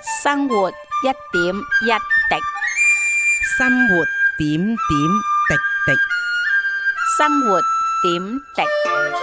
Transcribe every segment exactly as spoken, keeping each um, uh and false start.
生活一點一滴， 生活點點滴滴。 生活點滴。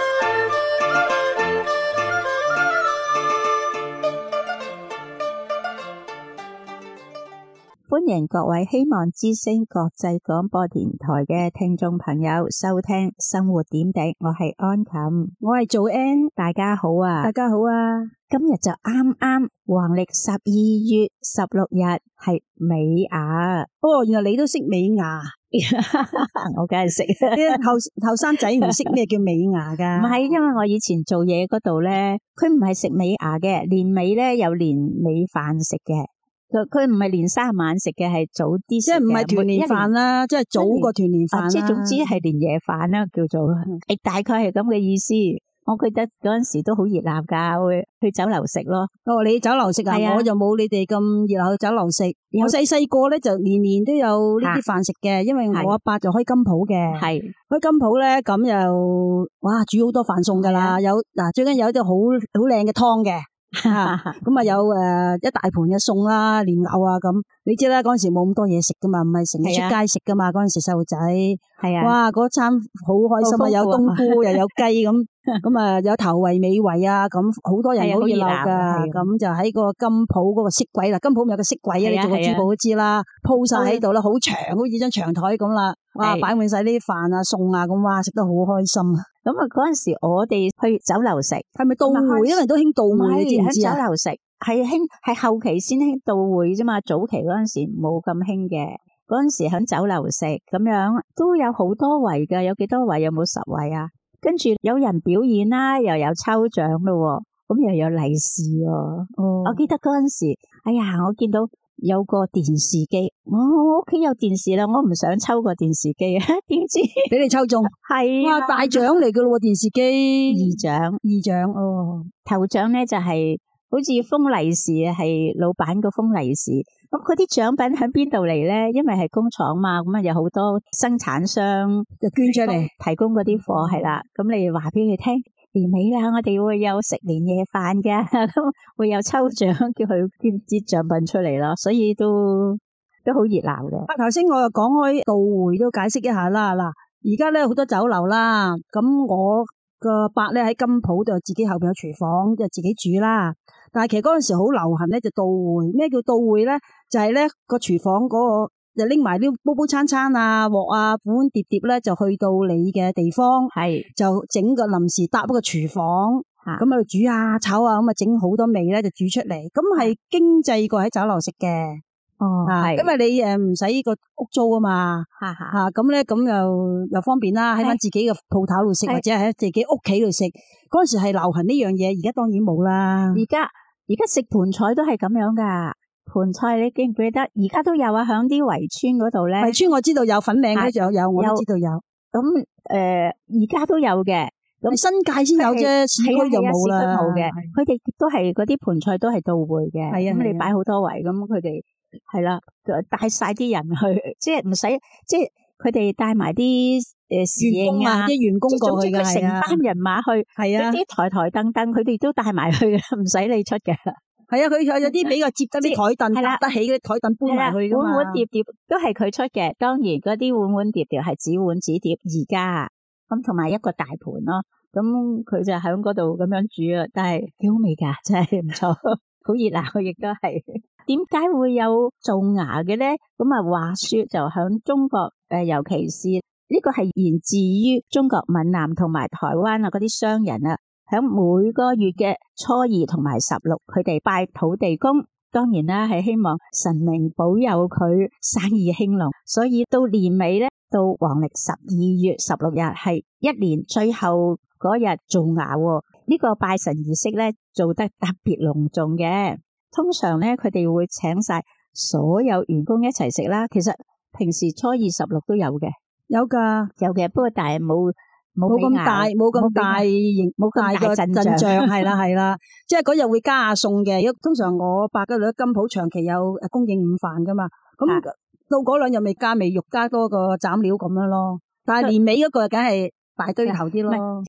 歡迎各位希望之聲國際廣播電台嘅聽眾朋友收聽生活點滴，我係安琴， 我係做 N， 大家好啊！ 大家好啊！ 今日就啱啱黃曆十二月十六日係尾牙。 哦，原來你都識尾牙， 我梗係識。 啲後後生仔唔識咩叫尾牙噶？ 唔係，因為我以前做嘢嗰度咧，佢唔係食尾牙嘅，年尾咧有年尾飯食嘅。佢佢唔係年卅晚食嘅，係早啲食嘅， 即係唔係團年飯啦，即係早過團年飯啦。 即係總之係年夜飯啦，叫做，誒、嗯，大概係咁嘅意思。我記得嗰陣時都好熱鬧噶，會去酒樓食咯。 哦，你酒樓食啊？我就冇你哋咁熱鬧去酒樓食。我細細個咧就年年都有呢啲飯食嘅，因為我阿伯就開金鋪嘅。係開金鋪咧，咁又哇煮好多飯餸噶啦，有嗱最緊有一啲好好靚嘅湯嘅。咁啊有誒一大盤嘅餸啦，蓮藕啊咁，你知啦，嗰陣時冇咁多嘢食噶嘛，唔係成日出街食噶嘛，嗰陣時細路仔係啊，哇嗰餐好開心啊，有冬菇又有雞咁，咁啊有頭圍尾圍啊，咁好多人好熱鬧噶，咁就喺個金鋪嗰個色櫃啦，金鋪咪有個色櫃啊，你做過珠寶都知啦，鋪晒喺度啦，好長，好似張長台咁啦，哇擺滿晒啲飯啊餸啊咁，哇食得好開心啊！ 咁啊，嗰陣時我哋去酒樓食， 係咪到會？因為都興到會，你知唔知啊？ 喺酒樓食係興，係後期先興到會啫嘛。早期嗰陣時冇咁興嘅，嗰陣時喺酒樓食咁樣都有好多圍噶，有幾多圍？有冇十圍啊？跟住有人表演啦，又有抽獎咯，咁又有利是哦。哦，我記得嗰陣時，哎呀，我見到有個電視機，我我屋企有電視啦，我唔想抽個電視機啊，點知俾你抽中，係哇大獎嚟噶咯，電視機二獎， 二獎哦， 頭獎咧就係好似封利是，係老闆個封利是，咁嗰啲獎品喺邊度嚟咧？因為係工廠嘛，咁啊有好多生產商就捐出嚟提供嗰啲貨係啦，咁你話俾佢聽。年尾啦，我哋會有食年夜飯嘅，咁會有抽獎，叫佢捐啲獎品出嚟咯，所以都都好熱鬧嘅。 啊，頭先我又講開到會都解釋一下啦。嗱，而家咧好多酒樓啦，咁我個伯咧喺金鋪度自己後邊有廚房，就自己煮啦。但係其實嗰陣時好流行咧，就到會。咩叫到會咧？就係咧個廚房嗰個。就拎埋啲煲煲餐餐啊、鑊啊、碗碗碟碟咧，就去到你嘅地方，係就整個臨時搭一個廚房，咁喺度煮啊、炒啊，咁啊整好多味咧就煮出嚟，咁係經濟過喺酒樓食嘅。哦，係，因為你誒唔使個屋租啊嘛，吓吓，咁咧咁又又方便啦，喺翻自己嘅鋪頭度食，或者係喺自己屋企度食。嗰陣時係流行呢樣嘢，而家當然冇啦。 而家而家食盤菜都係咁樣噶。盤菜你記唔記得？而家都有啊，響啲圍村嗰度咧。 圍村我知道有粉嶺嗰度有，有我都知道有。 咁誒，而家都有嘅。咁新界先有啫，市區就冇啦。 冇嘅，佢哋都係嗰啲盤菜都係到會嘅。係啊，咁你擺好多圍，咁佢哋係啦，帶晒啲人去，即係唔使，即係佢哋帶埋啲誒侍應啊， 啲員工過去嘅， 成班人馬去，係啊，啲台台凳凳佢哋都帶埋去嘅，唔使你出嘅。 係啊，佢有有啲比較接得啲台凳，搭得起嗰啲台凳搬埋去噶嘛。 碗碗碟碟都係佢出嘅，當然嗰啲碗碗碟碟係紙碗紙碟。而家咁同埋一個大盤咯，咁佢就喺嗰度咁樣煮啊，但係幾好味噶，真係唔錯，好熱鬧，亦都係。點解會有做牙嘅咧？咁啊，話說就響中國誒，尤其是呢個係源自於中國閩南同埋台灣啊嗰啲商人啊。喺每個月嘅初二同埋十六，佢哋拜土地公，當然啦係希望神明保佑佢生意興隆，所以到年尾咧，到黃曆十二月十六日係一年最後嗰日做牙，呢個拜神儀式咧做得特別隆重嘅。通常咧佢哋會請晒所有員工一齊食啦。其實平時初二十六都有嘅， 有噶有嘅，不過但係冇。 冇咁大，冇咁大型，冇大個陣仗，係啦係啦，即係嗰日會加下餸嘅。通常我伯嗰度金鋪長期有誒供應午飯噶嘛，咁到嗰兩日咪加味肉，加多個斬料咁樣咯。但係年尾嗰個梗係大堆頭啲咯。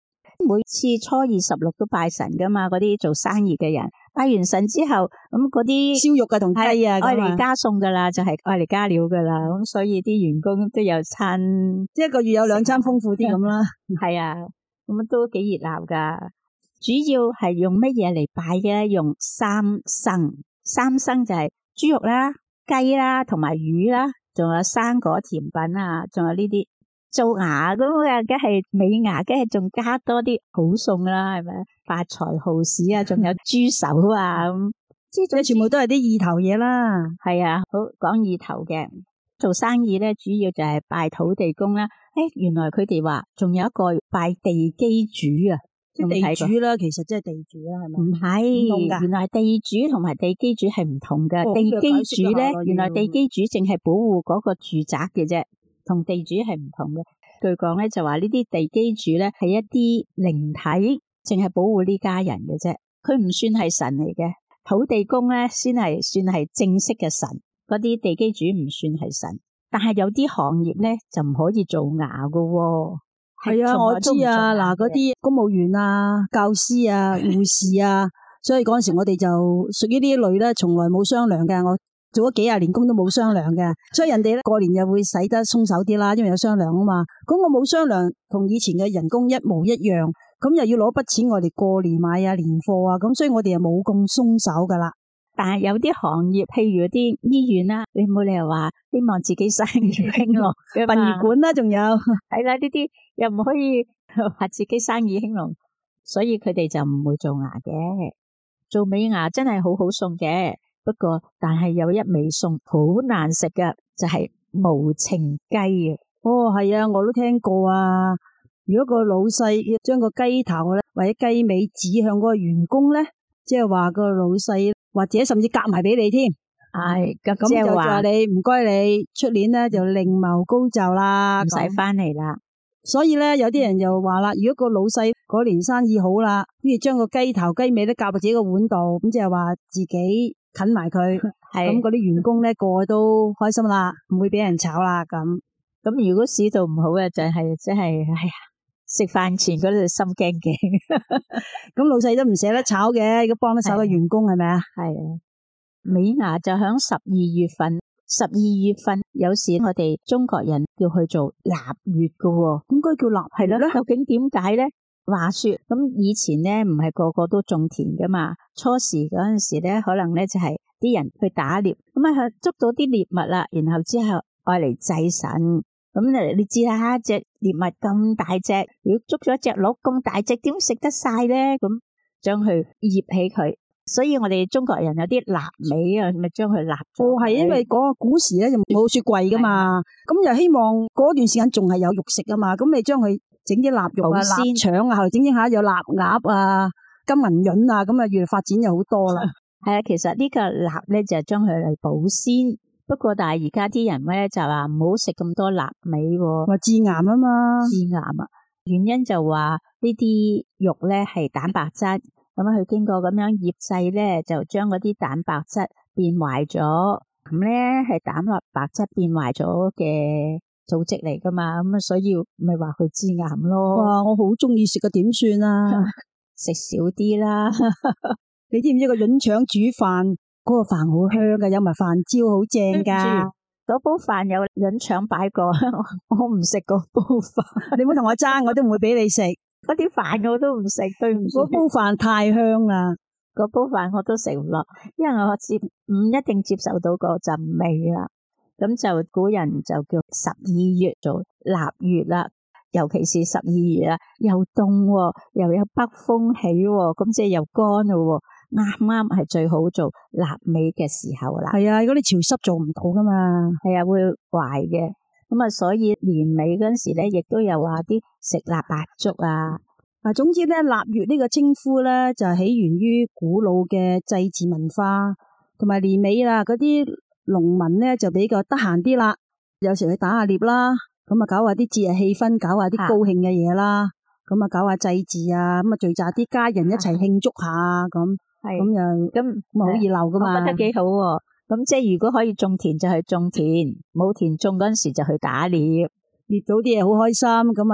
每次初二十六都拜神噶嘛，嗰啲做生意嘅人拜完神之後，咁嗰啲燒肉啊同雞啊， 愛嚟加餸噶啦，就係愛嚟加料噶啦，咁所以啲員工都有餐， 即係一個月有兩餐豐富啲咁啦。 係啊，咁都幾熱鬧噶。主要係用乜嘢嚟拜嘅咧？用三牲，三牲就係豬肉啦、雞啦同埋魚啦，仲有生果甜品啊，仲有呢啲。做牙咁啊，梗係美牙，梗係仲加多啲好餸啦，係咪？發財蠔豉啊，仲有豬手啊咁，即係全部都係啲意頭嘢啦。 係啊，好講意頭嘅。做生意咧，主要就係拜土地公啦。誒，原來佢哋話仲有一個拜地基主啊， 即係地主啦，其實即係地主啦，係咪？ 唔係，原來地主同埋地基主係唔同嘅。 哦、 地基主咧，原來地基主淨係保護嗰個住宅嘅啫。同地主係唔同嘅，據講咧就話呢啲地基主咧係一啲靈體，淨係保護呢家人嘅啫，佢唔算係神嚟嘅。土地公咧先係算係正式嘅神，嗰啲地基主唔算係神。但係有啲行業咧就唔可以做牙噶喎。 係啊，我知啊，嗱嗰啲公務員啊、教師啊、護士啊，所以嗰陣時我哋就屬於呢一類咧，從來冇商量嘅。我做咗幾廿年工都冇商量嘅，所以人哋咧過年又會使得鬆手啲啦，因為有商量啊嘛。咁我冇商量，同以前嘅人工一模一樣，咁又要攞筆錢我哋過年買啊年貨啊，咁所以我哋又冇咁鬆手噶啦。 但係有啲行業，譬如啲醫院啦，你冇理由話希望自己生意興隆， 殯儀館啦，仲有係啦，呢啲又唔可以話自己生意興隆，所以佢哋就唔會做牙嘅。做美牙真係好好餸嘅。不過，但係有一味餸好難食嘅，就係、是、無情雞啊！ 哦，係啊，我都聽過啊。如果個老細要將個雞頭咧或者雞尾指向嗰個員工咧，即係話個老細或者甚至夾埋俾你添。 係咁， 咁就話你唔該你出年咧就另謀高就啦， 唔使翻嚟啦。 所以咧，有啲人就話啦，如果個老細嗰年生意好啦，跟住將個雞頭雞尾都夾喺自己個碗度，咁即係話自己近埋佢，咁嗰啲員工咧個個都開心啦，唔會俾人炒啦咁。 咁如果市道唔好嘅，就係即係，哎呀，食飯前嗰度心驚驚。 咁老細都唔捨得炒嘅，如果幫得手嘅員工係咪啊？ 係啊，美牙就響十二月份。十二月份有時我哋中國人叫佢做臘月噶，應該叫臘係啦。究竟點解咧？話說咁以前咧唔係個個都種田噶嘛，初時嗰陣時咧可能咧就係啲人去打獵，咁啊捉到啲獵物啦，然後之後愛嚟祭神。咁你知啦，隻獵物咁大隻，如果捉咗隻鹿咁大隻，點食得晒咧？咁將佢醃起佢。所以我哋中國人有啲臘味啊，咪將佢臘咗。 哦，係因為嗰個古時咧就冇雪櫃噶嘛，咁又希望嗰段時間仲係有肉食啊嘛，咁你將佢整啲臘肉啊、臘腸啊，後嚟整整下有臘鴨啊、金銀潤啊，咁啊越嚟發展就好多啦。 係啊，其實呢個臘咧就係將佢嚟保鮮，不過但係而家啲人咧就話唔好食咁多臘味， 話致癌啊嘛， 致癌啊，原因就話呢啲肉咧係蛋白質。咁佢經過咁樣醃製咧，就將嗰啲蛋白質變壞咗。咁咧係蛋白質變壞咗嘅組織嚟噶嘛，咁啊所以咪話佢致癌咯。 哇！我好中意食嘅，點算啊？ 食少啲啦。 你知唔知個潤腸煮飯嗰、嗰個飯好香噶，有埋飯焦好正噶。 嗰煲飯有潤腸擺過，我唔食嗰煲飯。 你唔好同我爭，我都唔會俾你食。 嗰啲飯我都唔食，對唔住。 嗰煲飯太香啦， 嗰煲飯我都食唔落，因為我接唔一定接受到嗰陣味啦。咁就古人就叫十二月做臘月啦，尤其是十二月啦，又凍又有北風起，咁即係又乾咯，啱啱係最好做臘味嘅時候啦。 係啊，如果你潮濕做唔到噶嘛， 係啊，會壞嘅。咁啊，所以年尾嗰陣時咧，亦都有話啲食臘八粥啊。 啊，總之咧，臘月呢個稱呼咧就係起源於古老嘅祭祀文化，同埋年尾啦，嗰啲農民咧就比較得閒啲啦，有時去打下獵啦，咁啊搞下啲節日氣氛，搞下啲高興嘅嘢啦，咁啊搞下祭祀啊，咁啊聚集啲家人一齊慶祝下咁，咁又咁咪好熱鬧噶嘛。 我覺得幾好喎。咁即係如果可以種田就去種田，冇田種嗰陣時就去打獵， 獵到啲嘢好開心，咁啊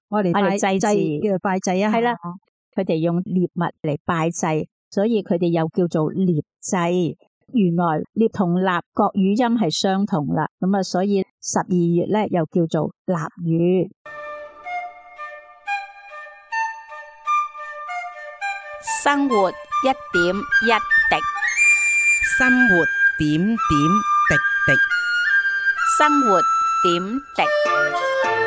我哋拜祭祀， 叫做拜祭啊。 係啦，佢哋用獵物嚟拜祭，所以佢哋又叫做獵祭。原來獵同臘各語音係相同啦，咁啊，所以十二月咧又叫做臘月。 生活一點一滴，生活點點滴滴， 生活點滴。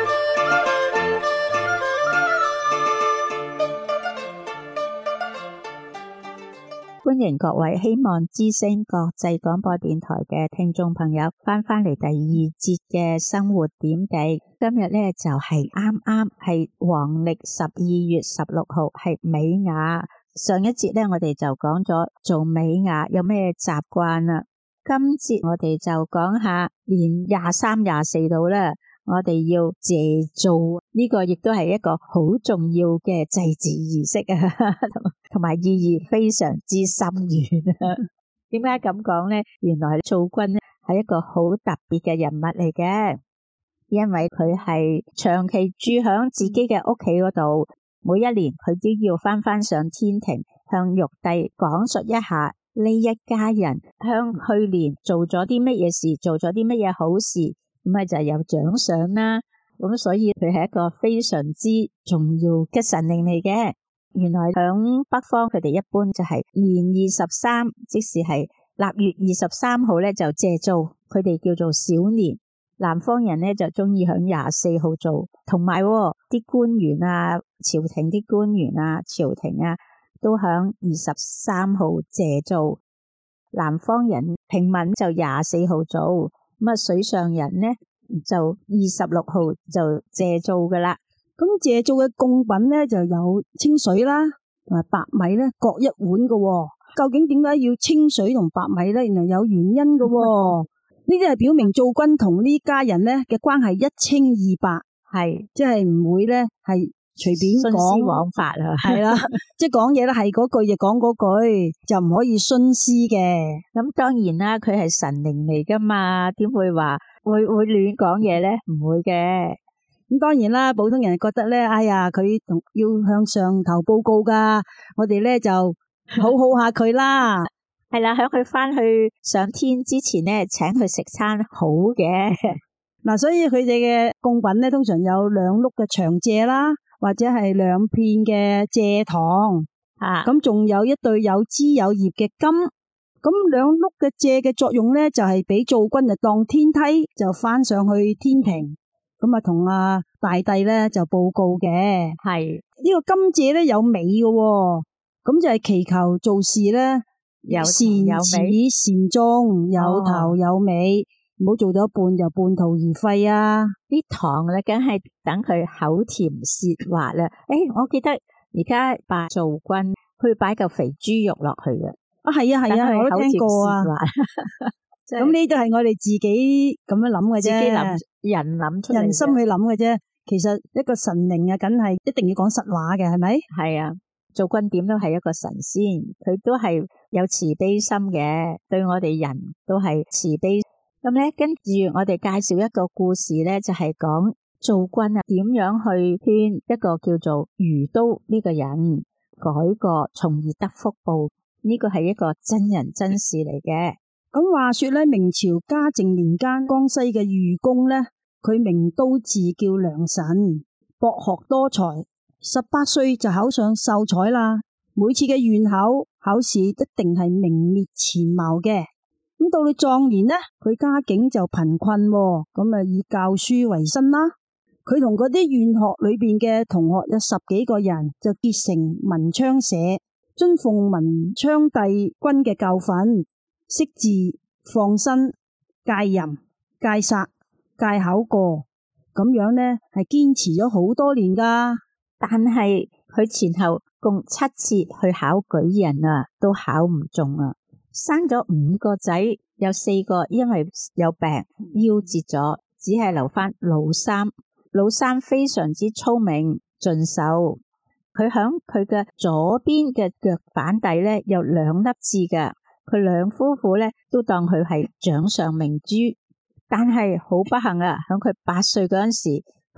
歡迎各位希望之聲國際廣播電台嘅聽眾朋友翻返嚟第二節嘅生活點滴。今日咧就係啱啱係黃曆十二月十六號，係尾牙。上一節咧我哋就講咗做尾牙有咩習慣啦。今節我哋就講下年廿三、廿四度啦。我哋要謝灶，呢個亦都係一個好重要嘅祭祀儀式啊，同埋意義非常之深遠啊。點解咁講呢？原來灶君咧係一個好特別嘅人物嚟嘅，因為佢係長期住響自己嘅屋企嗰度，每一年佢都要翻翻上天庭，向玉帝講述一下呢一家人向去年做咗啲乜嘢事，做咗啲乜嘢好事。咁啊就有獎賞啦，咁所以佢係一個非常之重要嘅神靈嚟嘅。原來響北方佢哋一般就係年二十三，即是係臘月二十三號咧就謝灶，佢哋叫做小年。南方人咧就中意響廿四號做，同埋啲官員啊，朝廷啲官員啊，朝廷啊都響二十三號謝灶。南方人平民就廿四號做。咁啊，水上人咧就二十六號就謝灶噶啦。 咁謝灶嘅供品咧就有清水啦，同埋白米咧各一碗噶。究竟點解要清水同白米咧？原來有原因噶。呢啲係表明灶君同呢家人咧嘅關係一清二白，係即係唔會咧係隨便講。徇私枉法啊， 係啦，即係講嘢咧係嗰句就講嗰句，就唔可以徇私嘅。 咁當然啦，佢係神靈嚟噶嘛，點會話會會亂講嘢咧？唔會嘅。 咁當然啦，普通人覺得咧，哎呀，佢同要向上頭報告噶，我哋咧就好好下佢啦。 係啦，響佢翻去上天之前咧，請佢食餐好嘅。 嗱，所以佢哋嘅供品咧，通常有兩碌嘅長蔗啦，或者係兩片嘅蔗糖啊，咁仲有一對有枝有葉嘅柑。咁兩碌嘅蔗嘅作用咧，就係俾灶君就當天梯，就翻上去天庭，咁啊同阿大帝咧就報告嘅。係呢個柑蔗咧有尾嘅，咁就係祈求做事咧有善始善終，有頭有尾。唔好做到一半就半途而廢啊！ 啲糖咧，梗係等佢口甜舌滑啦。誒、哎，我記得而家拜灶君，佢擺嚿肥豬肉落去嘅。 啊，係啊，係啊，我都聽過啊。咁呢都係我哋自己咁樣諗嘅啫，自己諗人諗出嚟， 人心去諗嘅啫。其實一個神靈啊，梗係一定要講實話嘅，係咪？ 係啊，灶君點都係一個神仙，佢都係有慈悲心嘅，對我哋人都係慈悲。咁咧，跟住我哋介紹一個故事咧，就係講灶君啊點樣去勸一個叫做余都呢個人改過，從而得福報。呢個係一個真人真事嚟嘅。 咁話說咧，明朝嘉靖年間，江西嘅愚公咧，佢名都字叫梁臣，博學多才，十八歲就考上秀才啦。每次嘅院考考試一定係名列前茅嘅。咁到你壯年呢，佢家境就貧困，咁啊以教書為生啦。佢同嗰啲院學裏邊嘅同學有十幾個人，就結成文昌社，遵奉文昌帝君嘅教訓，識字、放生、戒淫、戒殺、戒考過，咁樣呢係堅持咗好多年噶。 但係佢前後共七次去考舉人啊，都考唔中啊。生咗五個仔，有四個因為有病夭折咗，只係留翻老三。老三非常之聰明俊秀，佢響佢嘅左邊嘅腳板底咧有兩粒痣嘅。佢兩夫婦咧都當佢係掌上明珠，但係好不幸啊！響佢八歲嗰陣時，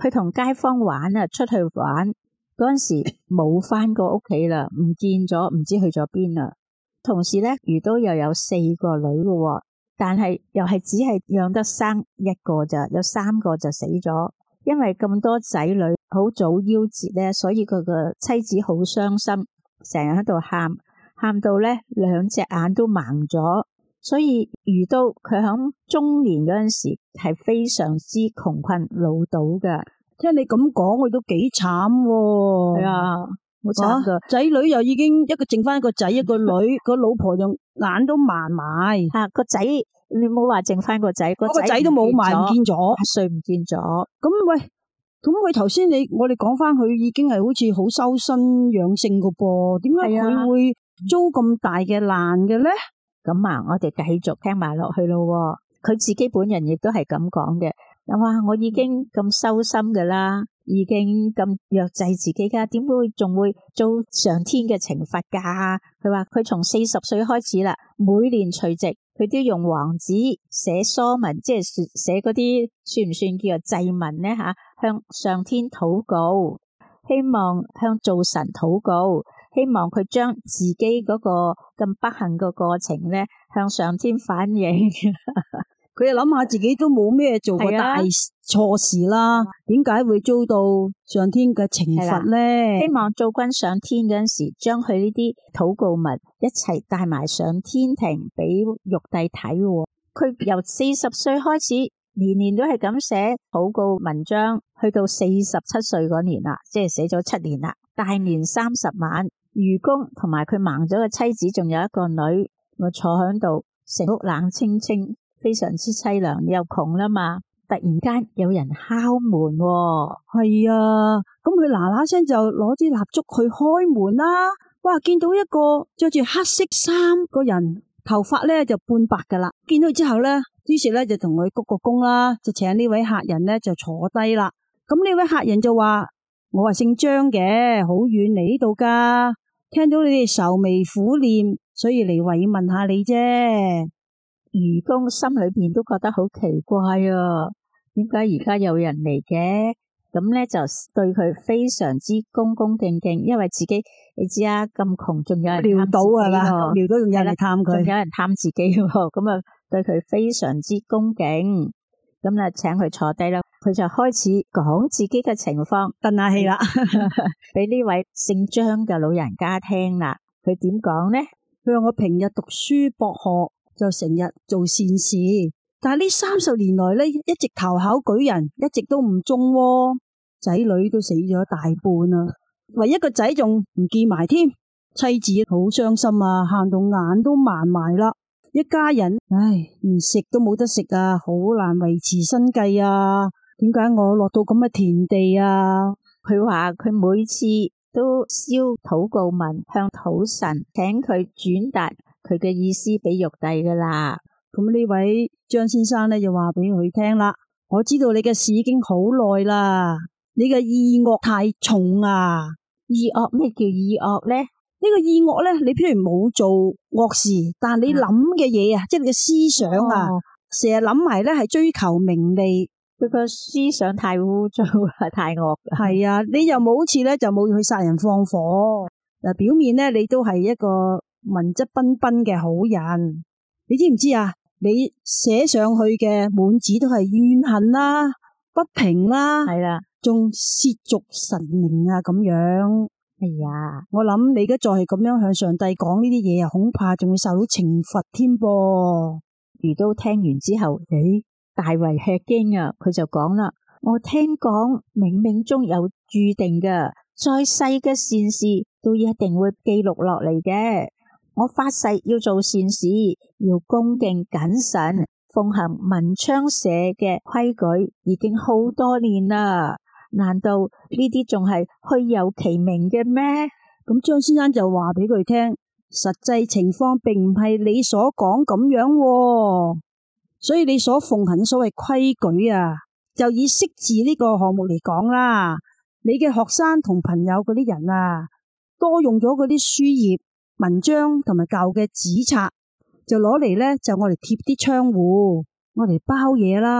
佢同街坊玩啊，出去玩嗰陣時冇翻過屋企啦，唔見咗，唔知去咗邊啦。同時咧，余都又有四個女嘅，但係又係只係養得生一個咋，有三個就死咗。因為咁多仔女好早夭折咧，所以佢個妻子好傷心，成日喺度喊，喊到咧兩隻眼都盲咗。所以余都佢響中年嗰陣時係非常之窮困潦倒㗎。 聽你咁講，佢都幾慘喎。 係啊。好慘噶， 仔女又已經一個剩翻一個仔一個女，個老婆就眼都盲埋。 吓個仔，你冇話剩翻個仔，個仔都冇埋，唔見咗， 歲唔見咗。 咁喂，咁佢頭先你我哋講翻佢已經係好似好修身養性噶噃，點解佢會遭咁大嘅難嘅咧？ 咁啊，我哋繼續聽埋落去咯。佢自己本人亦都係咁講嘅，哇！我已經咁修心噶啦。已經咁弱制自己噶，點會仲會遭上天嘅懲罰噶？佢話佢從四十歲開始啦，每年除夕佢都用黃紙寫疏文，即係寫嗰啲算唔算叫做祭文呢？吓，向上天禱告，希望向灶神禱告，希望佢將自己嗰個咁不幸嘅過程呢向上天反映。 佢又諗下自己都冇咩做過大錯事啦，點解會遭到上天嘅懲罰咧？ 希望灶君上天嗰陣時，將佢呢啲禱告文一齊帶埋上天庭俾玉帝睇。佢由四十歲開始，年年都係咁寫禱告文章，去到四十七歲嗰年啦，即係寫咗七年啦。大年三十晚，愚公同埋佢盲咗嘅妻子，仲有一個女，我坐喺度，成屋冷清清。非常之淒涼，又窮啦嘛。突然間有人敲門。哦， 係啊，咁佢嗱嗱聲就攞啲蠟燭去開門啦。哇，見到一個着住黑色衫個人，頭髮咧就半白噶啦。見到佢之後咧，於是咧就同佢鞠個躬啦，就請呢位客人咧就坐低啦。咁呢位客人就話：我係姓張嘅，好遠嚟呢度噶，聽到你哋愁眉苦臉，所以嚟慰問下你啫。 愚公心裏邊都覺得好奇怪啊，點解而家有人嚟嘅？咁咧就對佢非常之恭恭敬敬，因為自己你知啊，咁窮仲有人撩到係嘛，撩到仲有人嚟探佢， 仲有人探自己，咁啊對佢非常之恭敬。咁啊請佢坐低啦，佢就開始講自己嘅情況， 嘆下氣啦， 俾呢位姓張嘅老人家聽啦。佢點講呢？ 佢話我平日讀書博學，就成日做善事，但係呢三十年來咧，一直投考舉人，一直都唔中喎，仔女都死咗大半啦，唯一個仔仲唔見埋添，妻子好傷心啊，喊到眼都盲埋啦，一家人唉，連食都冇得食啊，好難維持生計啊，點解我落到咁嘅田地啊？ 佢話佢每次都燒禱告文向土神，請佢轉達佢嘅意思俾玉帝噶啦。 咁呢位張先生咧就話俾佢聽啦，我知道你嘅事已經好耐啦，你嘅意惡太重啊。 意惡？咩叫意惡咧？ 呢個意惡咧，你譬如冇做惡事，但係你諗嘅嘢啊，即係你嘅思想啊，成日諗埋咧係追求名利， 佢個思想太污糟啊，太惡。 係啊，你又冇好似咧就冇去殺人放火嗱，表面咧你都係一個文質彬彬嘅好人，你知唔知啊？你寫上去嘅滿紙都係怨恨啦、不平啦， 係啦， 仲褻瀆神明啊咁樣。 哎呀， 我諗你而家再係咁樣向上帝講呢啲嘢啊，恐怕仲會受到懲罰添噃。 余都聽完之後，誒，大為吃驚啊！佢就講啦：我聽講冥冥中有注定嘅，再細嘅善事都一定會記錄落嚟嘅。我發誓要做善事，要恭敬謹慎，奉行文昌社嘅規矩，已經好多年啦。難道呢啲仲係虛有其名嘅咩？ 咁張先生就話俾佢聽，實際情況並唔係你所講咁樣喎，所以你所奉行所謂規矩啊，就以識字呢個項目嚟講啦，你嘅學生同朋友嗰啲人啊，多用咗嗰啲書頁、文章同埋舊嘅紙冊，就攞嚟咧就我嚟貼啲窗戶，我嚟包嘢啦。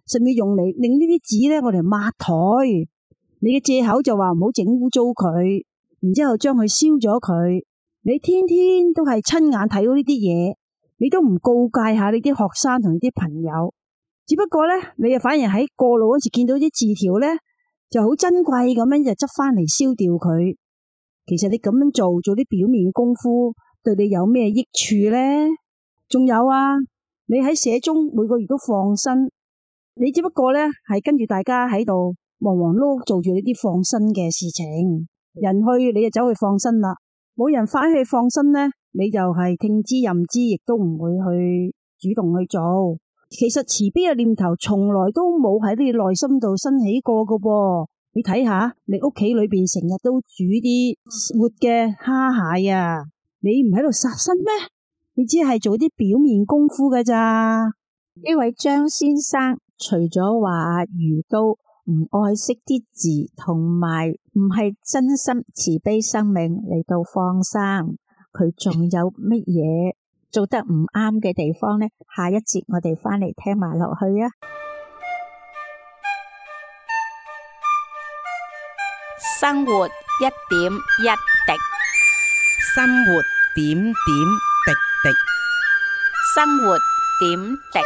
甚至用嚟令呢啲紙咧，我哋抹台。你嘅借口就話唔好整污糟佢，然之後將佢燒咗佢。你天天都係親眼睇到呢啲嘢，你都唔告誡下你啲學生同你啲朋友。只不過咧，你又反而喺過路嗰時見到啲字條咧，就好珍貴咁樣就執翻嚟燒掉佢。其實你咁樣做做啲表面功夫，對你有咩益處咧？仲有啊，你喺社中每個月都放生，你只不過咧係跟住大家喺度忙忙碌做住呢啲放生嘅事情。人去你就走去放生啦，冇人返去放生咧，你就係聽之任之，亦都唔會去主動去做。其實慈悲嘅念頭從來都冇喺你內心度生起過噶噃。你睇下，你屋企裏邊成日都煮啲活嘅蝦蟹啊，你唔喺度殺生咩？你只係做啲表面功夫㗎咋。 呢位張先生除咗話魚都唔愛惜啲字，同埋唔係真心慈悲生命嚟到放生，佢仲有乜嘢做得唔啱嘅地方呢？下一節我哋返嚟聽埋落去啊！ 生活一點一滴，生活點點滴滴， 生活點滴。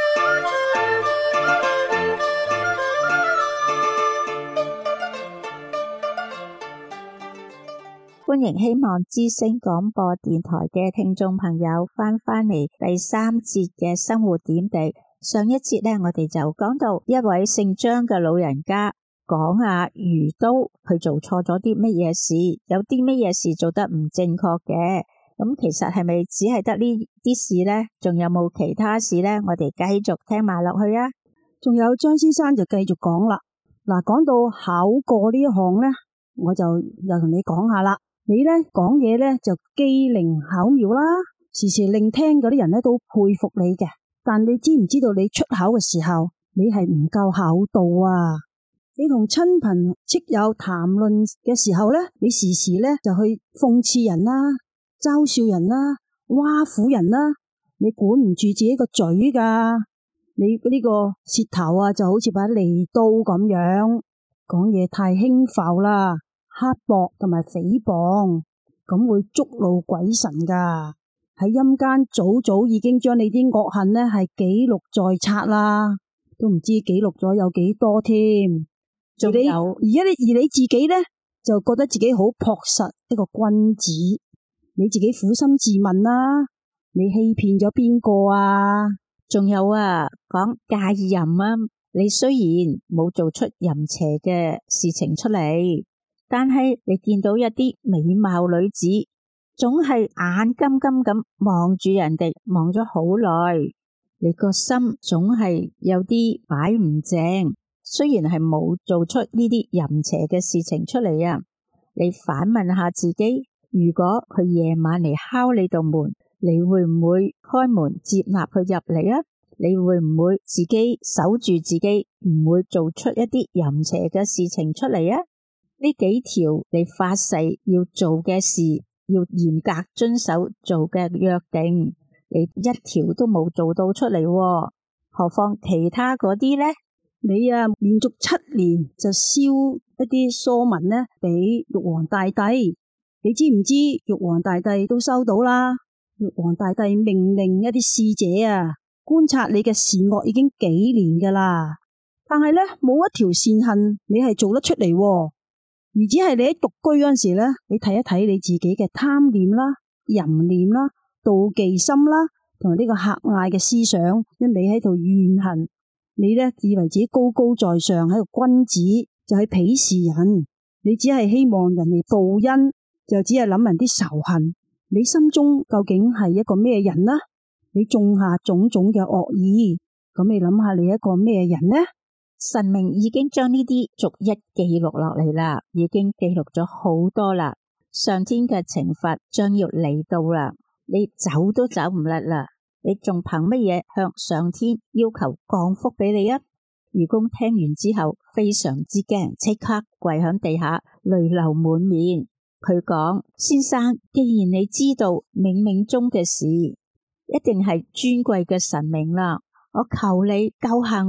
歡迎希望之聲廣播電台嘅聽眾朋友翻返嚟第三節嘅生活點滴。上一節呢，我哋就講到一位姓張嘅老人家講下魚都佢做錯咗啲乜嘢事，有啲乜嘢事做得唔正確嘅。咁其實係咪只係得呢啲事呢？仲有冇其他事呢？我哋繼續聽埋落去啊！ 仲有張先生就繼續講啦。嗱，講到考過呢一項呢，我就又同你講下啦。你呢講嘢呢就機靈巧妙啦，時時令聽嗰啲人呢都佩服你嘅。但你知唔知道你出口嘅時候，你係唔夠厚道啊？你同親朋戚友談論嘅時候呢，你時時呢就去諷刺人啦、嘲笑人啦、挖苦人啦，你管唔住自己個嘴噶。你呢個舌頭啊，就好似把利刀咁樣，講嘢太輕浮啦，刻薄同埋誹謗，咁會觸怒鬼神噶。喺陰間早早已經將你啲惡行呢係記錄在冊啦，都唔知記錄咗有幾多添。仲有而家你而你自己呢，就覺得自己好樸實一個君子，你自己苦心自問啦，你欺騙咗邊個啊？ 仲有啊，講戒淫啊，你雖然冇做出淫邪嘅事情出嚟，但係你見到一啲美貌女子，總係眼金金咁望住人哋，望咗好耐，你個心總係有啲擺唔正。雖然係冇做出呢啲淫邪嘅事情出嚟啊，你反問下自己，如果佢夜晚嚟敲你道門，你會唔會開門接納佢入嚟啊？你會唔會自己守住自己，唔會做出一啲淫邪嘅事情出嚟啊？呢幾條你發誓要做嘅事，要嚴格遵守做嘅約定，你一條都冇做到出嚟，何況其他嗰啲呢？ 你啊，連續七年就燒一啲疏文呢俾玉皇大帝，你知唔知玉皇大帝都收到啦？玉皇大帝命令一啲使者啊，觀察你嘅善惡已經幾年噶啦，但係呢，冇一條善行你係做得出嚟，而只係你喺獨居嗰陣時呢，你睇一睇你自己嘅貪念啦、淫念啦、妒忌心啦，同埋呢個狹隘嘅思想，一味喺度怨恨。你呢以為自己高高在上係個君子，就係鄙視人。你只係希望人哋報恩，就只係諗人啲仇恨。你心中究竟係一個咩人呢？你種下種種嘅惡意，咁你諗下你一個咩人呢？ 神明已經將呢啲逐一記錄落嚟啦，已經記錄咗好多啦。上天嘅懲罰將要嚟到啦，你走都走唔甩啦。你仲憑乜嘢向上天要求降福俾你啊？愚公聽完之後非常之驚，即刻跪響地下，淚流滿面。佢講：先生，既然你知道冥冥中嘅事，一定係尊貴嘅神明啦，我求你救下我，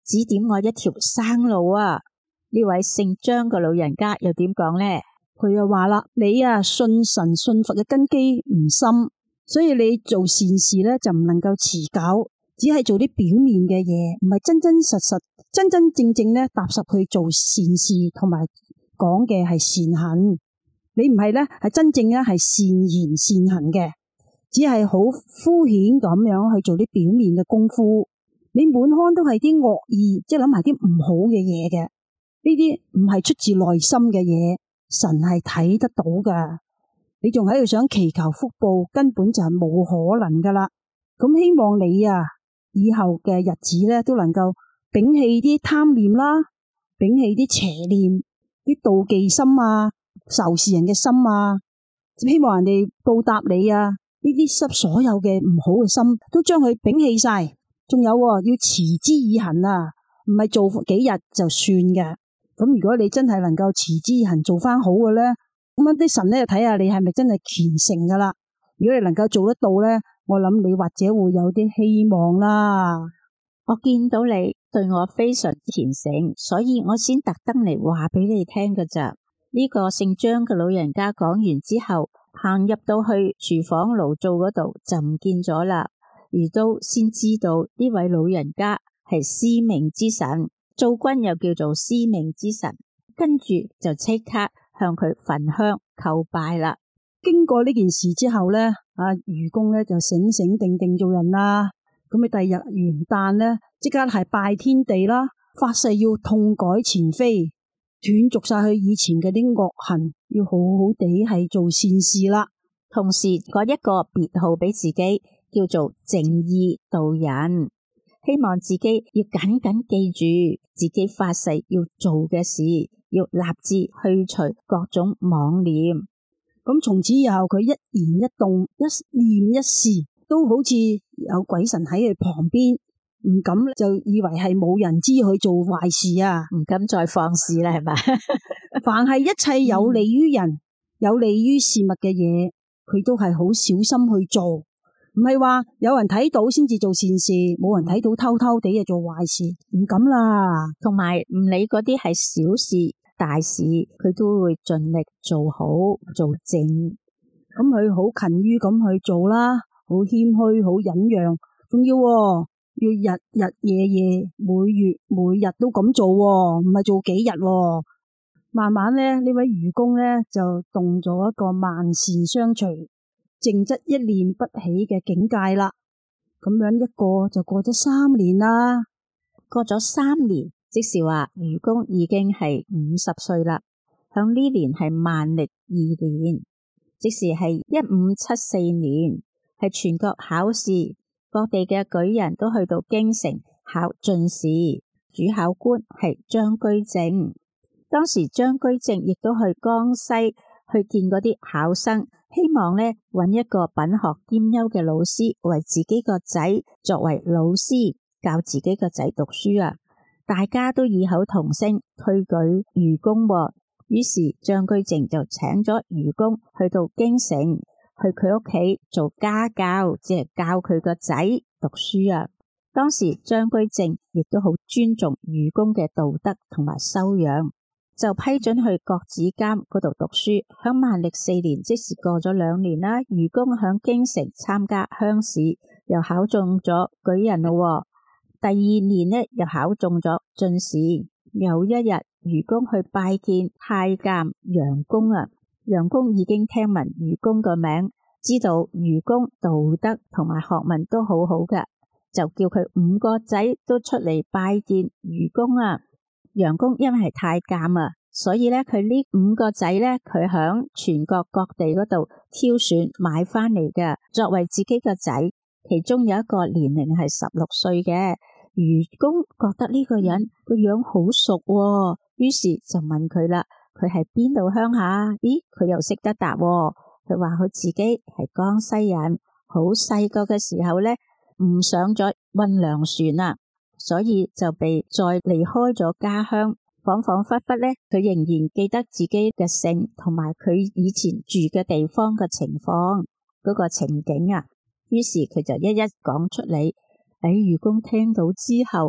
指點我一條生路啊！呢位姓張嘅老人家又點講呢？ 佢又話啦，你啊信神信佛嘅根基唔深，所以你做善事咧就唔能夠持久，只係做啲表面嘅嘢，唔係真真實實、真真正正咧踏實去做善事，同埋講嘅係善行。你唔係咧係真正咧係善言善行嘅，只係好敷衍咁樣去做啲表面嘅功夫。你滿腔都係啲惡意，即係諗埋啲唔好嘅嘢嘅，呢啲唔係出自內心嘅嘢，神係睇得到噶。你仲喺度想祈求福報，根本就係冇可能噶啦。咁希望你啊，以後嘅日子咧都能夠摒棄啲貪念啦，摒棄啲邪念，啲妒忌心啊，仇視人嘅心啊，希望人哋報答你啊，呢啲濕所有嘅唔好嘅心都將佢摒棄晒。仲有要持之以恆啊，唔係做幾日就算嘅。咁如果你真係能夠持之以恆做翻好嘅咧，咁啲神咧就睇下你係咪真係虔誠噶啦。如果你能夠做得到咧，我諗你或者會有啲希望啦。 我見到你對我非常虔誠，所以我先特登嚟話俾你聽㗎咋。呢個姓張嘅老人家講完之後，行入到去廚房爐灶嗰度就唔見咗啦。而都先知道呢位老人家係司命之神，灶君又叫做司命之神，跟住就即刻向佢焚香叩拜啦。 經過呢件事之後咧，啊愚公咧就醒醒定定做人啦。咁你第二日元旦咧，即刻係拜天地啦，發誓要痛改前非，斷續晒佢以前嘅啲惡行，要好好地係做善事啦。 同時改一個別號俾自己，叫做正義道人，希望自己要緊緊記住自己發誓要做嘅事，要立志去除各種妄念。 咁從此以後，佢一言一動、一念一事，都好似有鬼神喺佢旁邊，唔敢就以為係冇人知佢做壞事啊， 唔敢再放肆啦，係咪？ 凡係一切有利於人、嗯、有利於事物嘅嘢，佢都係好小心去做。唔係話有人睇到先至做善事，冇人睇到偷偷地就做壞事，唔敢啦。 同埋唔理嗰啲係小事大事，佢都會盡力做好做正。 咁佢好勤於咁去做啦，好謙虛，好忍讓，仲要喎，要日日夜夜，每月每日都咁做喎，唔係做幾日喎。慢慢咧，呢位愚公咧就動咗一個萬善相隨，淨則一念不起嘅境界啦。咁樣一過就過咗三年啦。 過咗三年，即是話愚公已經係五十歲啦。響呢年係萬曆二年，即是係一五七四年，係全國考試，各地嘅舉人都去到京城考進士，主考官係張居正。當時張居正亦都去江西去見嗰啲考生，希望咧揾一個品學兼優嘅老師為自己個仔作為老師教自己個仔讀書啊！大家都異口同聲推舉愚公，於是張居正就請咗愚公去到京城，去佢屋企做家教，即係教佢個仔讀書啊！當時張居正亦都好尊重愚公嘅道德同埋修養，就批准去國子監嗰度讀書。響萬曆四年，即是過咗兩年啦，愚公響京城參加鄉試，又考中咗舉人咯。第二年呢，又考中咗進士。有一日，愚公去拜見太監楊公啊，楊公已經聽聞愚公個名，知道愚公道德同埋學問都好好嘅，就叫佢五個仔都出嚟拜見愚公啊。楊公因為係太監啊，所以咧佢呢五個仔咧，佢響全國各地嗰度挑選買翻嚟嘅，作為自己個仔。其中有一個年齡係十六歲嘅，愚公覺得呢個人個樣好熟喎，於是就問佢啦，佢係邊度鄉下？咦，佢又識得答喎。佢話佢自己係江西人，好細個嘅時候咧誤上咗運糧船啊，所以就被再離開咗家鄉，恍恍惚惚咧，佢仍然記得自己嘅姓同埋佢以前住嘅地方嘅情況嗰個情景啊。於是佢就一一講出嚟。喺愚公聽到之後，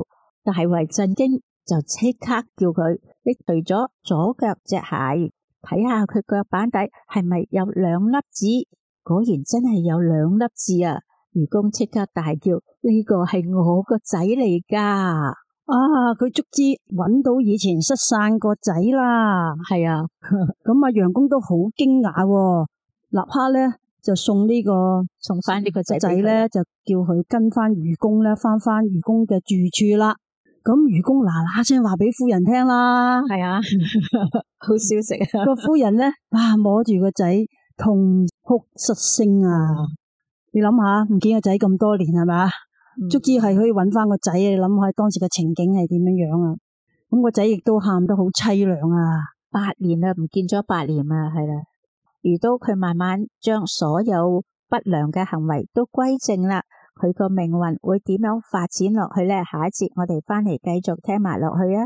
大為震驚，就即刻叫佢你除咗左腳隻鞋，睇下佢腳板底係咪有兩粒痣，果然真係有兩粒痣啊！愚公即刻大叫：呢個係我個仔嚟噶！ 啊，佢足之揾到以前失散個仔啦。 係啊， 咁啊楊公都好驚訝，立刻咧就送呢、這個送翻呢個仔仔咧，就叫佢跟翻愚公咧，翻翻愚公嘅住處啦。咁愚公嗱嗱聲話俾夫人聽啦。 係啊，好消息啊！ 個夫人咧啊摸住個仔痛哭失聲啊！你諗下，唔見個仔咁多年係咪？足之係可以揾翻個仔，你諗下當時嘅情景係點樣樣啊？咁個仔亦都喊得好淒涼啊！ 八年啦，唔見咗八年啊，係啦。愚都佢慢慢將所有不良嘅行為都歸正啦，佢個命運會點樣發展落去呢？下一節我哋翻嚟繼續聽埋落去啊！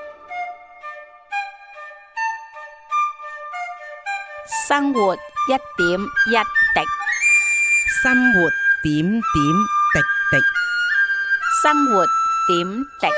生活一點一滴，生活點點滴滴， 生活點滴。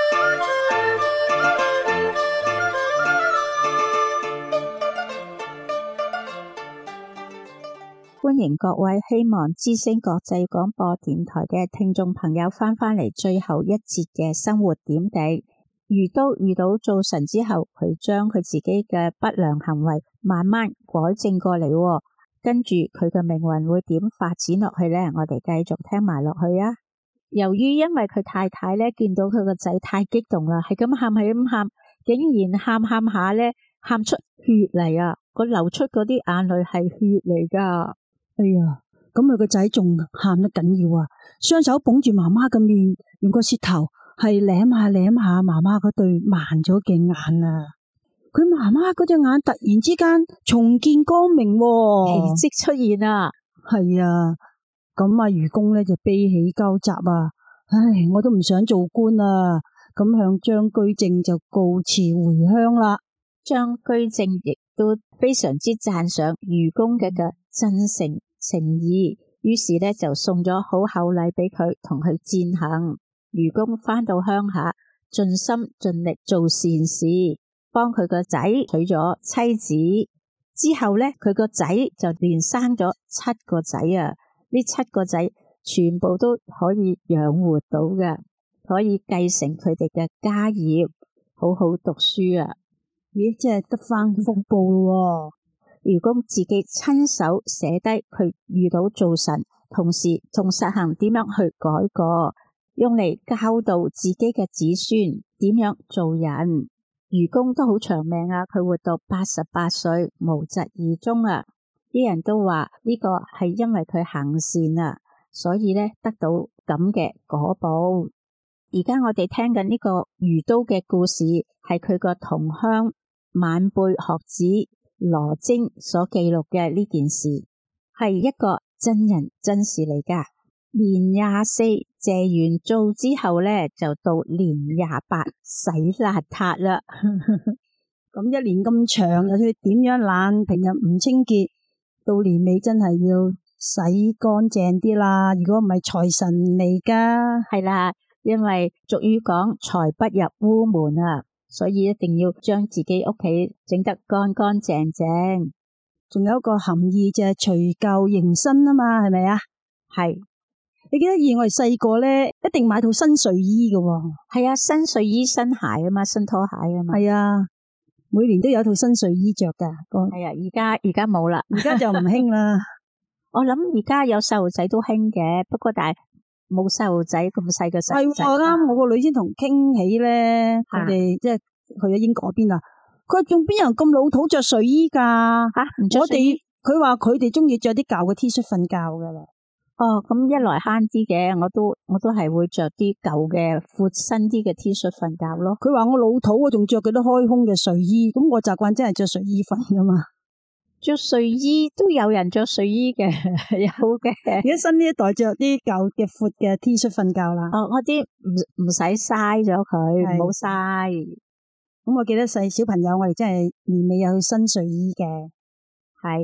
歡迎各位希望之聲國際廣播電台嘅聽眾朋友翻返嚟最後一節嘅生活點滴。愚都遇到灶神之後，佢將佢自己嘅不良行為慢慢改正過嚟，跟住佢嘅命運會點發展落去呢？我哋繼續聽埋落去啊！由於因為佢太太咧見到佢個仔太激動啦，係咁喊係咁喊，竟然喊喊下咧喊出血嚟啊！佢流出嗰啲眼淚係血嚟噶。 哎呀，咁佢個仔仲喊得緊要啊！雙手捧住媽媽嘅面，用個舌頭係舐下舐下媽媽嗰對盲咗嘅眼啊！佢媽媽嗰隻眼突然之間重見光明， 奇蹟出現啊！ 係啊，咁啊愚公咧就悲喜交集啊！唉，我都唔想做官啊！咁向張居正就告辭回鄉啦。 張居正亦都非常之讚賞愚公嘅嘅真誠誠意，於是咧就送咗好厚禮俾佢，同佢餞行。愚公返到鄉下，盡心盡力做善事，幫佢個仔娶咗妻子。之後咧，佢個仔就連生咗七個仔啊！呢七個仔全部都可以養活到嘅，可以繼承佢哋嘅家業，好好讀書啊！ 咦，即係得返福報咯。 愚公自己親手寫低佢遇到灶神，同時仲實行點樣去改過，用嚟教導自己嘅子孫點樣做人。愚公都好長命啊，佢活到八十八歲，無疾而終啊！啲人都話呢個係因為佢行善啊，所以咧得到咁嘅果報。而家我哋聽緊呢個愚都嘅故事，係佢個同鄉晚輩學子羅征所記錄嘅呢件事，係一個真人真事嚟噶。年廿四謝完灶之後咧，就到年廿八洗邋遢啦。 咁一年咁長，又要點樣懶，平日唔清潔，到年尾真係要洗乾淨啲啦。如果唔係財神嚟噶， 係啦，因為俗語講財不入污門啊。所以一定要將自己屋企整得乾乾淨淨， 仲有一個含義就係除舊迎新啊嘛，係咪啊？ 係， 你記得以前我哋細個咧，一定買套新睡衣㗎喎。 係啊，新睡衣、新鞋啊嘛，新拖鞋啊嘛。 係啊，每年都有套新睡衣着噶。 係啊，而家而家冇啦， 而家就唔興啦。 我諗而家有細路仔都興嘅，不過但係冇細路仔咁細個細路仔。 係啱，我個女先同傾起咧，佢哋即係去咗英國嗰邊啊。佢仲邊有人咁老土着睡衣噶？ 吓，唔着睡衣。 佢話佢哋中意着啲舊嘅 T 恤瞓覺噶啦。 哦，咁一來慳啲嘅，我都我都係會着啲舊嘅闊身啲嘅 T 恤瞓覺咯。 佢話我老土，我仲着佢啲開胸嘅睡衣，咁我習慣真係着睡衣瞓噶嘛。 着睡衣都有人着睡衣嘅，有嘅。 而家新呢一代着啲舊嘅闊嘅 T 恤瞓覺啦。 哦，我啲唔唔使嘥咗佢，唔好嘥。 咁我記得細小朋友，我哋真係年尾有新睡衣嘅。 係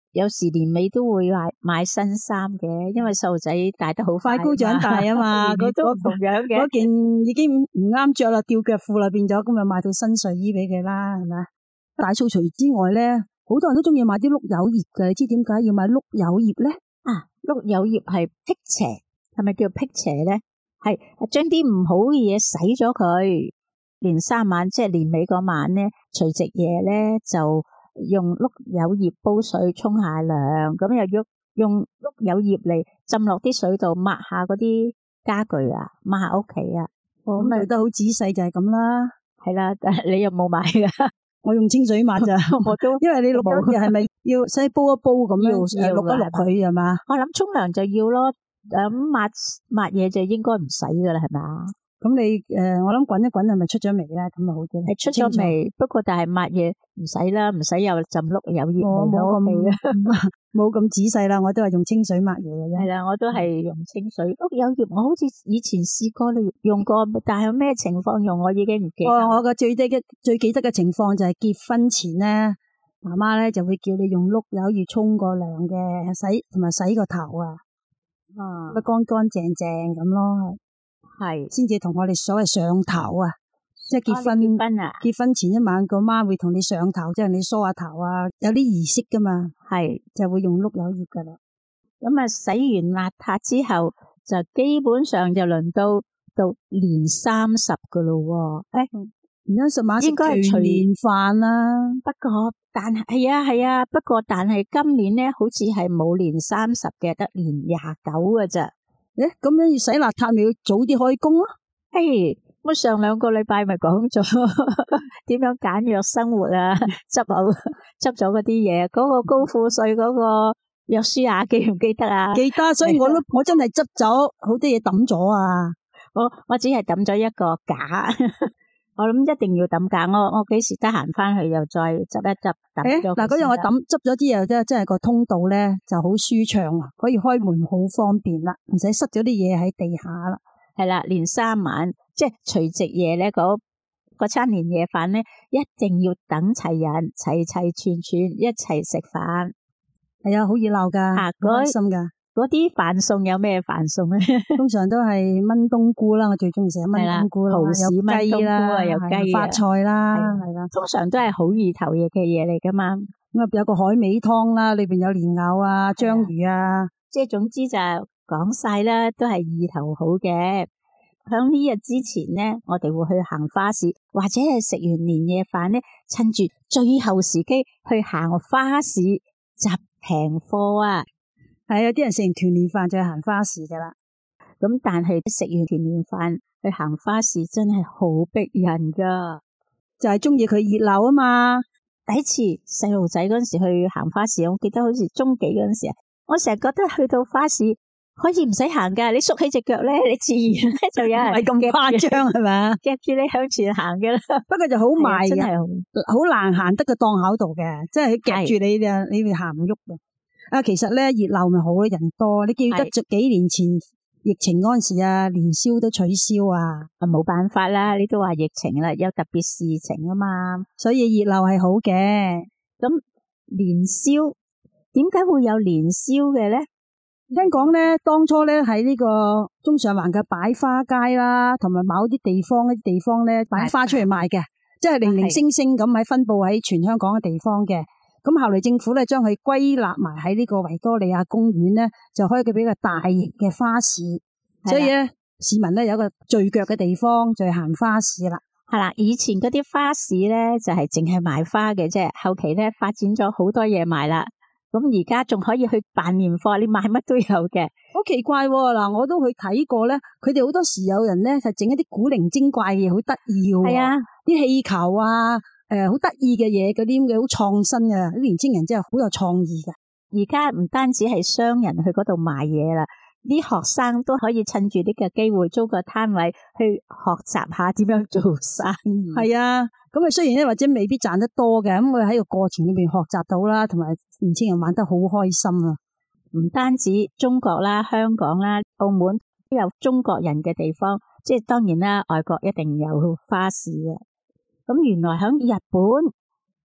有時年尾都會買買新衫嘅，因為細路仔大得好快， 快高長大啊嘛， 嗰都唔同樣嘅。 嗰件已經唔啱着啦，吊腳褲啦變咗，咁就買套新睡衣俾佢啦，係咪？大掃除之外咧，好多人都中意買啲碌柚葉嘅，你知點解要買碌柚葉咧？ 啊，碌柚葉係辟邪，係咪叫辟邪咧？係將啲唔好嘅嘢洗咗佢，年三晚即係年尾嗰晚咧，除夕夜咧就用碌柚葉煲水沖下涼，咁又用用碌柚葉嚟浸落啲水度抹下嗰啲家具啊，抹下屋企啊。 咁咪得好仔細就係咁啦。 係啦，但係你又冇買噶？ 我用清水抹咋，我都因為你碌柚葉係咪要使煲一煲咁樣，誒碌一碌佢係嘛？ 我諗沖涼就要咯。咁抹抹嘢就應該唔使噶啦，係咪？ 咁你誒，我諗滾一滾係咪出咗味咧？咁啊好啲。 係出咗味，不過但係抹嘢唔使啦，唔使又浸碌柚葉。 我冇咁冇咁仔細啦，我都係用清水抹嘢嘅啫。 係啦，我都係用清水。碌柚葉我好似以前試過你用過，但係咩情況用我已經唔記得。 我我個最記嘅最記得嘅情況就係結婚前咧，媽媽咧就會叫你用碌柚葉沖個涼嘅，洗同埋洗個頭啊。啊，乾乾淨淨咁咯，係先至同我哋所謂上頭啊，即係結婚、哦、結婚啊，結婚前一晚個媽會同你上頭，即係你梳下頭啊，有啲儀式噶嘛，係就會用碌柚葉噶啦。 咁啊，洗完邋遢之後，就基本上就輪到到年三十噶咯喎，誒、哎。 年三十晚應該係團年飯啦， 不過但係係啊係啊，不過但係今年咧好似係冇年三十嘅，得年廿九嘅咋。 誒，咁樣要洗邋遢咪要早啲開工咯。 嘿，我上兩個禮拜咪講咗點樣簡約生活啊，執好執咗嗰啲嘢，嗰個高富帥嗰個約書亞記唔記得啊？ 記得，所以我都我真係執咗好多嘢抌咗啊。 我我只係抌咗一個架。我諗一定要抌架，我我幾時得閒翻去又再執一執抌咗。 嗱，嗰樣我抌執咗啲嘢，真真係個通道咧就好舒暢啊，可以開門好方便啦，唔使塞咗啲嘢喺地下啦。 係啦，年三晚即係除夕夜咧，嗰嗰餐年夜飯咧，一定要等齊人，齊齊全全一齊食飯。 係啊，好熱鬧噶，好開心噶。 嗰啲飯餸有咩飯餸咧？ 通常都係炆冬菇啦，我最中意食炆冬菇啦， 有雞啦，有雞發菜啦，係啦， 通常都係好意頭嘅嘅嘢嚟噶嘛。 咁啊，有個海味湯啦，裏邊有蓮藕啊、章魚啊，即係總之就講晒啦，都係意頭好嘅。響呢日之前咧，我哋會去行花市，或者係食完年夜飯咧，趁住最後時機去行花市集平貨啊！ 係有啲人食完團年飯就去行花市噶啦， 咁但係食完團年飯去行花市真係好逼人噶， 就係中意佢熱鬧啊嘛。 第一次細路仔嗰陣時去行花市，我記得好似中幾嗰陣時啊，我成日覺得去到花市可以唔使行噶，你縮起隻腳咧，你自然咧就有人係咁誇張係咪？ 夾住你向前行嘅啦。 不過就好賣嘅，真係好難行得個檔口度嘅，即係夾住你啊，你哋行唔喐嘅。啊，其實咧熱鬧咪好，人多。你記得咗幾年前疫情嗰陣時啊，年宵都取消啊， 啊冇辦法啦，你都話疫情啦，有特別事情啊嘛， 所以熱鬧係好嘅。 咁年宵點解會有年宵嘅咧？ 聽講咧，當初咧喺呢個中上環嘅擺花街啦，同埋某啲地方一啲地方咧擺花出嚟賣嘅，即係零零星星咁喺分佈喺全香港嘅地方嘅。咁後嚟政府咧將佢歸納埋喺呢個維多利亞公園咧，就開一個比較大型嘅花市，所以咧市民咧有一個聚腳嘅地方就係行花市啦。 係啦，以前嗰啲花市咧就係淨係賣花嘅啫，後期咧發展咗好多嘢賣啦。咁而家仲可以去辦年貨，你買乜都有嘅。 好奇怪喎！嗱，我都去睇過咧，佢哋好多時有人咧就整一啲古靈精怪嘅嘢，好得意嘅。係啊，啲氣球啊。誒，好得意嘅嘢，嗰啲咁嘅好創新啊！啲年青人真係好有創意噶。 而家唔單止係商人去嗰度賣嘢啦，啲學生都可以趁住呢個機會租個攤位去學習下點樣做生意。 係啊，咁啊雖然咧或者未必賺得多嘅，咁佢喺個過程裏邊學習到啦，同埋年青人玩得好開心啊！ 唔單止中國啦、香港啦、澳門都有中國人嘅地方，即係當然啦，外國一定有花市嘅。咁原來喺日本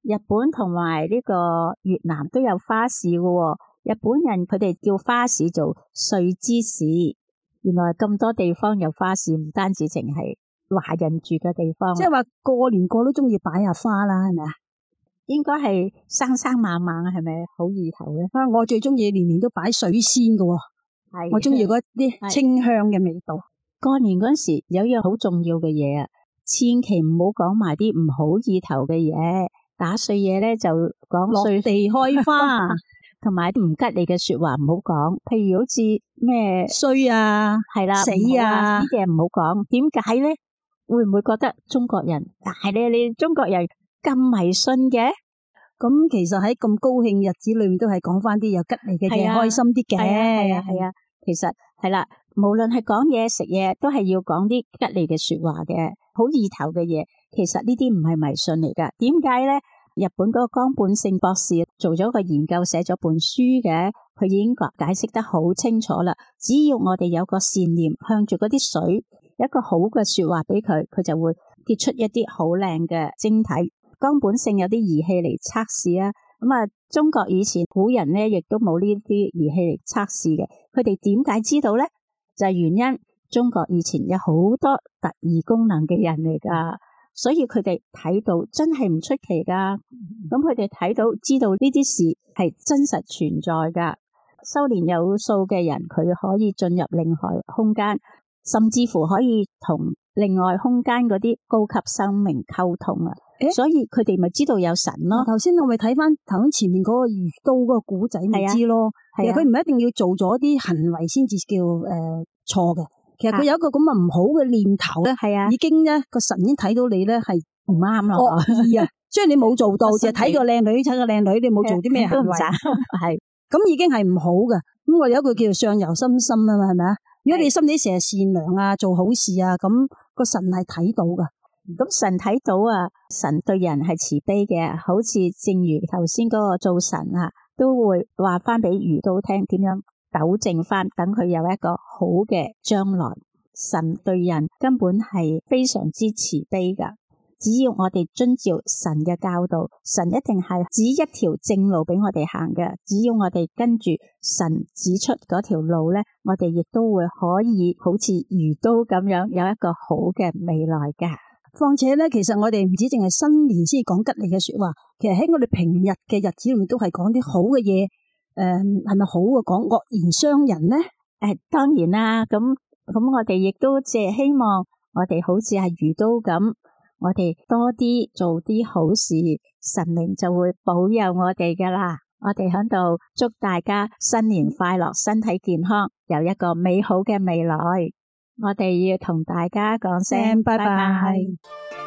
日本同埋呢個越南都有花市嘅喎。日本人佢哋叫花市做歲之市。原來咁多地方有花市，唔單止淨係華人住嘅地方。 即係話過年過都中意擺下花啦，係咪啊？ 應該係生生猛猛，係咪好意頭咧？ 啊，我最中意年年都擺水仙嘅喎。係，我中意嗰啲清香嘅味道。 過年嗰時有樣好重要嘅嘢啊，千祈唔好講埋啲唔好意頭嘅嘢。打碎嘢咧就講落地開花， 同埋啲唔吉利嘅說話唔好講。譬如好似咩衰啊，係啦，死啊， 呢啲嘢唔好講。點解咧？會唔會覺得中國人？但係咧，你中國人咁迷信嘅？ 咁其實喺咁高興日子裏面，都係講翻啲有吉利嘅嘢，開心啲嘅。 係啊，係啊，其實係啦，無論係講嘢食嘢，都係要講啲吉利嘅說話嘅，好意頭嘅嘢。其實呢啲唔係迷信嚟噶。點解咧？日本嗰個江本勝博士做咗個研究，寫咗本書嘅，佢已經解釋得好清楚啦。只要我哋有個善念，向住嗰啲水，一個好嘅說話俾佢，佢就會結出一啲好靚嘅晶體。江本勝有啲儀器嚟測試啊，咁啊，中國以前古人咧亦都冇呢啲儀器嚟測試嘅。佢哋點解知道咧？就係原因中國以前有好多特異功能嘅人嚟噶，所以佢哋睇到真係唔出奇噶。咁佢哋睇到知道呢啲事係真實存在噶。修煉有素嘅人，佢可以進入另外空間，甚至乎可以同另外空間嗰啲高級生命溝通啊。所以佢哋咪知道有神咯。 頭先我咪睇翻頭先前面嗰個魚刀嗰個古仔咪知咯。其實佢唔係一定要做咗啲行為先至叫誒錯嘅。其實佢有一個咁啊唔好嘅念頭咧，係啊，已經咧個神已經睇到你咧係唔啱咯。惡意啊，雖然你冇做到，淨係睇個靚女，睇個靚女，你冇做啲咩行為，係咁已經係唔好嘅。咁我有一句叫做相由心生啊嘛，係咪啊？如果你心底成日善良啊，做好事啊，咁個神係睇到噶。 咁神睇到啊，神對人係慈悲嘅，好似正如頭先嗰個做神啊，都會話翻俾魚刀聽點樣糾正翻，等佢有一個好嘅將來。神對人根本係非常之慈悲噶，只要我哋遵照神嘅教導，神一定係指一條正路俾我哋行嘅。只要我哋跟住神指出嗰條路咧，我哋亦都會可以好似魚刀咁樣有一個好嘅未來噶。 況且咧，其實我哋唔止淨係新年先講吉利嘅說話，其實喺我哋平日嘅日子裏面都係講啲好嘅嘢。誒、呃，係咪好啊？講惡言傷人咧？ 誒，當然啦。咁咁，我哋亦都即係希望我哋好似係魚刀咁，我哋多啲做啲好事，神明就會保佑我哋噶啦。我哋喺度祝大家新年快樂，身體健康，有一個美好嘅未來。我哋要同大家講聲拜拜。